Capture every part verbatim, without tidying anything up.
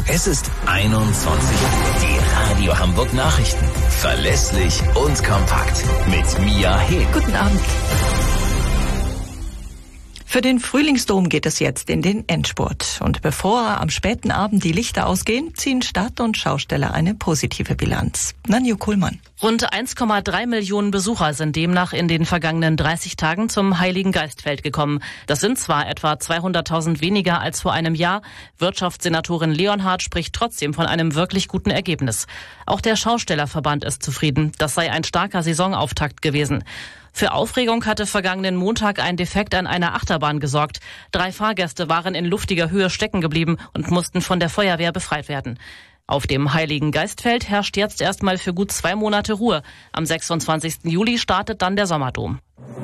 Es ist einundzwanzig Uhr. Die Radio Hamburg Nachrichten. Verlässlich und kompakt. Mit Mia He. Guten Abend. Für den Frühlingsdom geht es jetzt in den Endspurt. Und bevor am späten Abend die Lichter ausgehen, ziehen Stadt und Schausteller eine positive Bilanz. Nanju Kuhlmann. Rund eins Komma drei Millionen Besucher sind demnach in den vergangenen dreißig Tagen zum Heiligen Geistfeld gekommen. Das sind zwar etwa zweihunderttausend weniger als vor einem Jahr. Wirtschaftssenatorin Leonhardt spricht trotzdem von einem wirklich guten Ergebnis. Auch der Schaustellerverband ist zufrieden. Das sei ein starker Saisonauftakt gewesen. Für Aufregung hatte vergangenen Montag ein Defekt an einer Achterbahn gesorgt. Drei Fahrgäste waren in luftiger Höhe stecken geblieben und mussten von der Feuerwehr befreit werden. Auf dem Heiligen Geistfeld herrscht jetzt erstmal für gut zwei Monate Ruhe. Am sechsundzwanzigsten Juli startet dann der Sommerdom.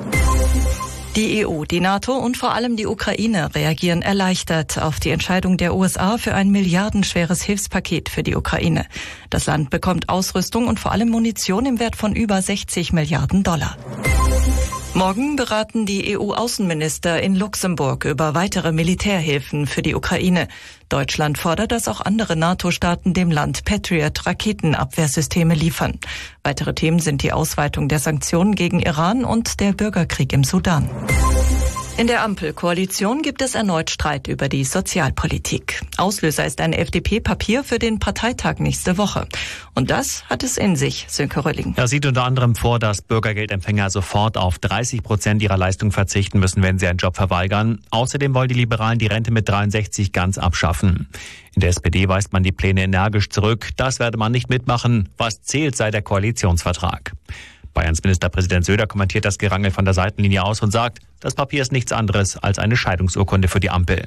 Die E U, die NATO und vor allem die Ukraine reagieren erleichtert auf die Entscheidung der U S A für ein milliardenschweres Hilfspaket für die Ukraine. Das Land bekommt Ausrüstung und vor allem Munition im Wert von über sechzig Milliarden Dollar. Morgen beraten die E U-Außenminister in Luxemburg über weitere Militärhilfen für die Ukraine. Deutschland fordert, dass auch andere NATO-Staaten dem Land Patriot-Raketenabwehrsysteme liefern. Weitere Themen sind die Ausweitung der Sanktionen gegen Iran und der Bürgerkrieg im Sudan. In der Ampelkoalition gibt es erneut Streit über die Sozialpolitik. Auslöser ist ein F D P-Papier für den Parteitag nächste Woche. Und das hat es in sich, Sönke Rölling. Er sieht unter anderem vor, dass Bürgergeldempfänger sofort auf dreißig Prozent ihrer Leistung verzichten müssen, wenn sie einen Job verweigern. Außerdem wollen die Liberalen die Rente mit dreiundsechzig ganz abschaffen. In der S P D weist man die Pläne energisch zurück. Das werde man nicht mitmachen. Was zählt, sei der Koalitionsvertrag. Bayerns Ministerpräsident Söder kommentiert das Gerangel von der Seitenlinie aus und sagt, das Papier ist nichts anderes als eine Scheidungsurkunde für die Ampel.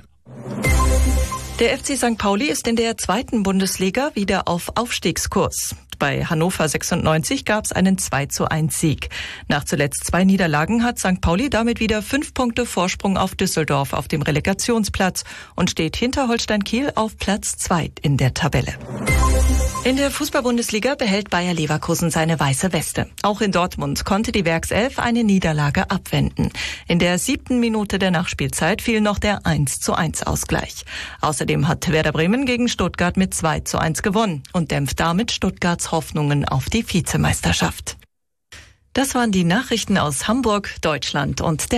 Der F C Sankt Pauli ist in der zweiten Bundesliga wieder auf Aufstiegskurs. Bei Hannover sechsundneunzig gab es einen zwei zu eins Sieg. Nach zuletzt zwei Niederlagen hat Sankt Pauli damit wieder fünf Punkte Vorsprung auf Düsseldorf auf dem Relegationsplatz und steht hinter Holstein Kiel auf Platz zwei in der Tabelle. In der Fußball-Bundesliga behält Bayer Leverkusen seine weiße Weste. Auch in Dortmund konnte die Werkself eine Niederlage abwenden. In der siebten Minute der Nachspielzeit fiel noch der eins zu eins Ausgleich. Außerdem hat Werder Bremen gegen Stuttgart mit zwei zu eins gewonnen und dämpft damit Stuttgarts Hoffnungen auf die Vizemeisterschaft. Das waren die Nachrichten aus Hamburg, Deutschland und der